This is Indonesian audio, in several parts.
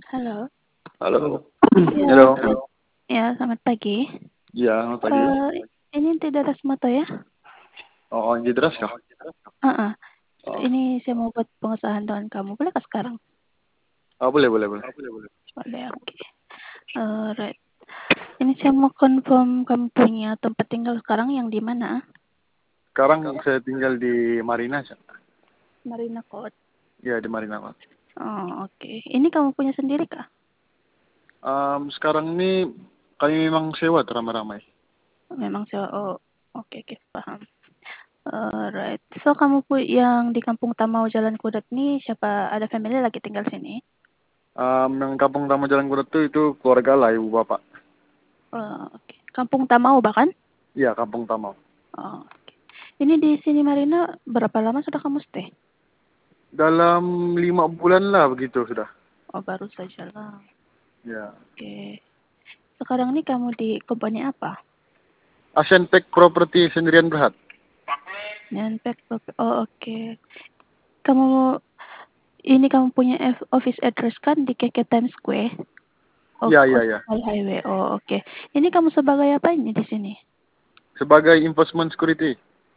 Halo. Halo. Ya, Halo. selamat pagi. Iya, selamat pagi. Ini tidak ada Rasmato ya? Oh, Jidras kah? Heeh. Oh, Ini saya mau buat pengesahan dengan kamu. Boleh kah sekarang? oh boleh. Boleh, oke. Right. Ini saya mau confirm kamu punya tempat tinggal sekarang yang di mana? Sekarang saya tinggal di Marina, Cak. Marina Court. Ya, di Marina, Pak. Oh, oke. Ini kamu punya sendiri kah? Sekarang ini kami memang sewa ramai-ramai. Memang sewa. Oh, oke, paham. Right. So, kamu yang di Kampung Tamau Jalan Kudat nih, siapa ada family lagi tinggal sini? Yang Kampung Taman Jalan Kudat itu keluarga lah, ibu bapak. Oke. Kampung Tamau bahkan? Iya, Kampung Tamau. Oh, oke. Ini di sini Marina berapa lama sudah kamu stay? Dalam 5 bulan lah begitu sudah. Oh, baru saja lah. Ya. Oke. Sekarang ini kamu di company apa? Asian Pack Property Sendirian Berhad. Nyantek. Oh, oke. Kamu punya office address kan di KK Times Square? Of course, Iya. Highway. Oh, oke. Ini kamu sebagai apa ini di sini? Sebagai enforcement security.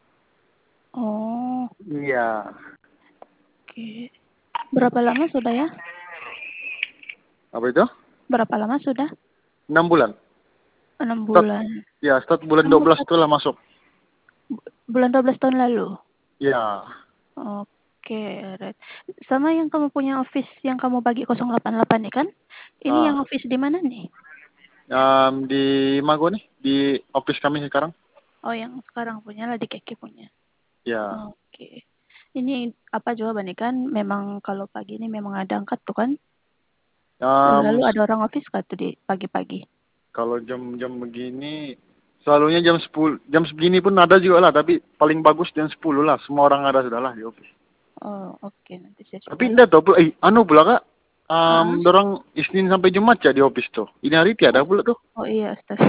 Oh, Iya. oke. Berapa lama sudah ya? Apa itu? Berapa lama sudah? 6 bulan. 6 Start, bulan. ya, start bulan Kamu 12 itulah masuk. bulan 12 tahun lalu? Ya. Oke, right. Sama yang kamu punya office yang kamu bagi 088 nih kan? Ini yang Ah. office di mana nih? Di Mago nih, di office kami sekarang. Oh, yang sekarang punya lah di Keke punya. Ya. Oke. Ini apa jawabannya kan? Memang kalau pagi ini memang ada angkat tuh kan? Lalu ada orang office kan tuh di pagi-pagi. Kalau jam-jam begini, selalunya jam 10, jam segini pun ada juga lah, tapi paling bagus jam 10 lah. Semua orang ada sudah lah di office. Oh, oke. Nanti saya Tapi coba lah. enggak tahu pula, pula kak, Ah, dorang Isnin sampai Jumat ya di office tuh. Ini hari tiada pula tuh. oh iya, astaga.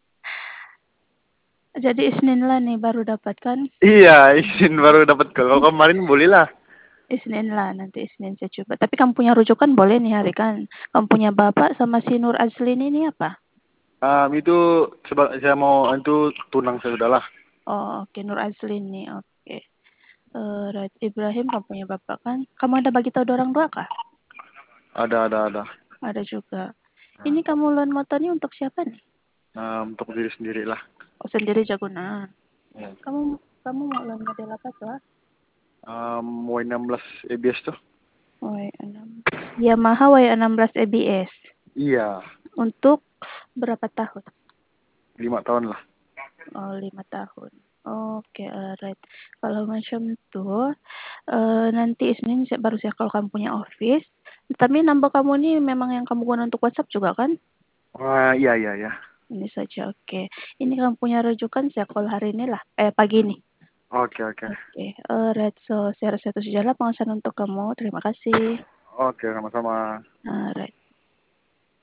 Jadi Isnin lah nih baru dapat kan? Iya, Isnin baru dapat. Kalau kemarin boleh lah. Isnin lah, nanti Isnin saya coba. Tapi kamu punya rujukan boleh nih hari kan? Kamu punya bapak sama si Nur Azlin ini apa? Itu saya mau itu tunang saya sudah lah. Oh, oke. Nur Azlin nih, oke. Right. Ibrahim kamu punya bapak kan? Kamu ada bagi tahu orang dua kah? Ada. Ada juga. Ini kamu loan motornya untuk siapa nih? Untuk diri sendiri lah. Oh, sendiri jagungan. Ya. Kamu mau loan model apa tuh? Y16 ABS tuh. Y6. Yamaha Y16 ABS. Iya, Untuk berapa tahun? 5 tahun lah. Oh, 5 tahun. Oke, alright. Kalau macam itu, nanti Isnin baru saya kalau kamu punya office. Tapi number kamu ini memang yang kamu gunakan untuk WhatsApp juga kan? Iya. Ini saja, oke. Ini kamu punya rujukan, saya call hari ini lah. Pagi ini. Oke. Oke, alright. So, saya rasa itu saja lah pengesahan untuk kamu. Terima kasih. Oke, sama-sama. Alright.